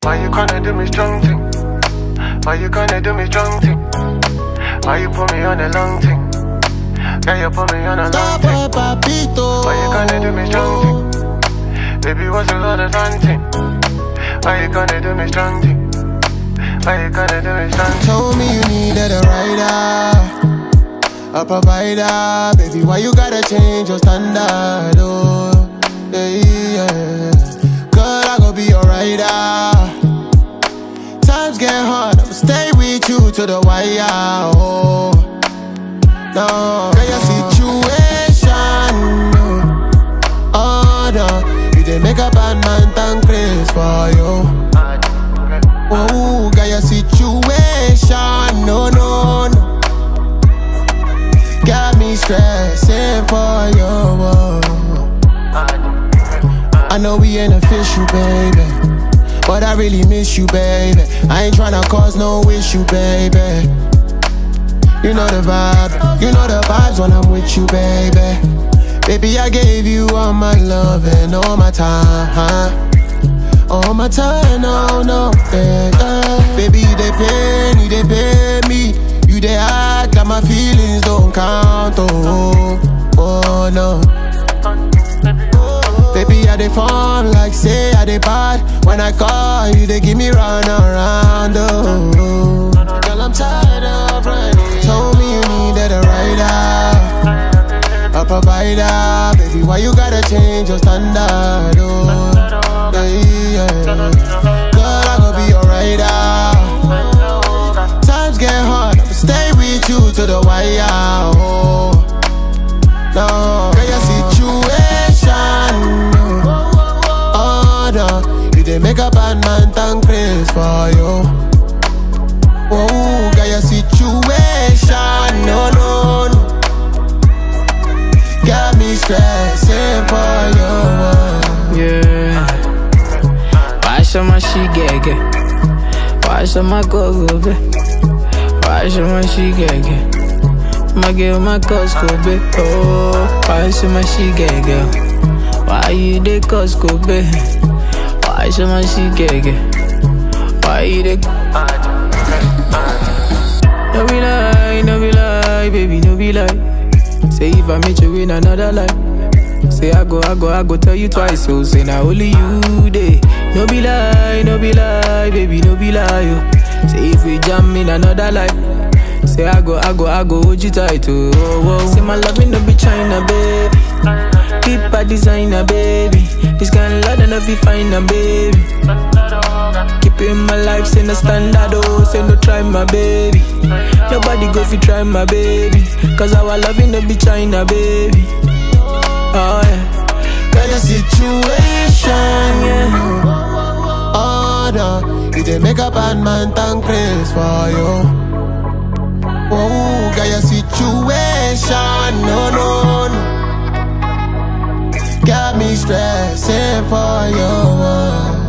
Why you gonna do me strong thing? Why you gonna do me strong thing? Why you put me on a long thing? Yeah, you put me on a long thing. Papito. Why you gonna do me strong thing? Baby, what's the other fun thing? Why you gonna do me strong thing? Why you gonna do me strong thing? Told me you needed a rider, a provider. Baby, why you gotta change your standard? Oh, yeah. Girl, I gon' be your rider. Times get hard, I'ma stay with you to the wire. Oh, no, girl, your situation. Oh, no, you didn't make a bad man thank grace for you. Oh, girl, your situation. No. Got me stressing for you. I know we ain't official, baby, but I really miss you, baby. I ain't tryna cause no issue, baby. You know the vibe, you know the vibes when I'm with you, baby. Baby, I gave you all my love and all my time, all my time, no, yeah. Baby, you dey pain, you dey pay me. You dey act like my feelings don't count, oh no. Baby, I dey form like say I dey bad. When I call you, they give me run around, oh. Girl, I'm tired of running. Told me you needed a rider, a provider. Baby, why you gotta change your standard, oh. Yeah. Girl, I gon' be your rider. Times get hard, I'ma stay with you to the wire, oh. No, girl, your situation. Oh, no, you didn't make a bad man thank grace for you. Oh, girl, your situation. No. Got me stressing for you. Yeah. Why should my she get? Why should my go be? Why should my she get? My girl, my Costco, babe. Oh, why should my she get? Why you dey Costco, babe? Why should my she get? Why you dey? No be lie, baby, no be lie. Say if I meet you in another life, say I go tell you twice. So say now only you dey. No be lie, baby, no be lie. Oh. Say if we jam in another life, say I go hold you tight. Oh. Say my loving no be China, baby. Keep a designer, baby. This kind of love no be fine, baby. Keep in my life, say no standard, oh. Say no try my baby. Nobody go fi try my baby. Cause our loving no be China, baby. Oh yeah. Got a situation, yeah. Oh no, you didn't make a bad man thank grace for you. Oh, got your situation, no. Got me stressing for you.